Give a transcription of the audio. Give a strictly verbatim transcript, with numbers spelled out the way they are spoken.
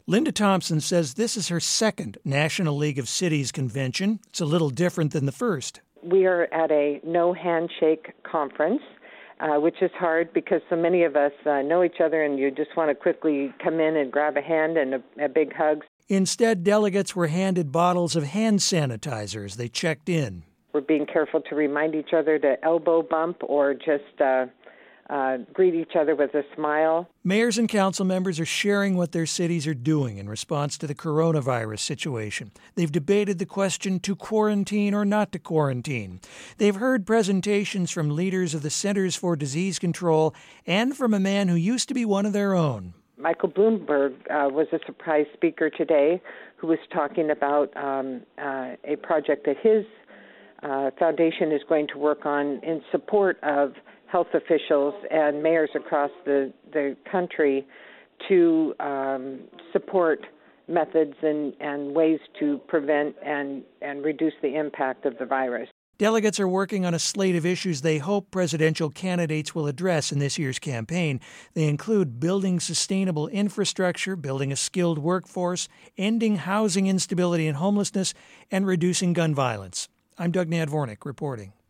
Linda Thompson says this is her second National League of Cities convention. It's a little different than the first. We are at a no handshake conference, uh, which is hard because so many of us uh, know each other and you just want to quickly come in and grab a hand and a, a big hug. Instead, delegates were handed bottles of hand sanitizer as they checked in. We're being careful to remind each other to elbow bump or just uh, uh, greet each other with a smile. Mayors and council members are sharing what their cities are doing in response to the coronavirus situation. They've debated the question to quarantine or not to quarantine. They've heard presentations from leaders of the Centers for Disease Control and from a man who used to be one of their own. Michael Bloomberg uh, was a surprise speaker today who was talking about um, uh, a project that his uh, foundation is going to work on in support of health officials and mayors across the, the country to um, support methods and, and ways to prevent and, and reduce the impact of the virus. Delegates are working on a slate of issues they hope presidential candidates will address in this year's campaign. They include building sustainable infrastructure, building a skilled workforce, ending housing instability and homelessness, and reducing gun violence. I'm Doug Nadvornik reporting.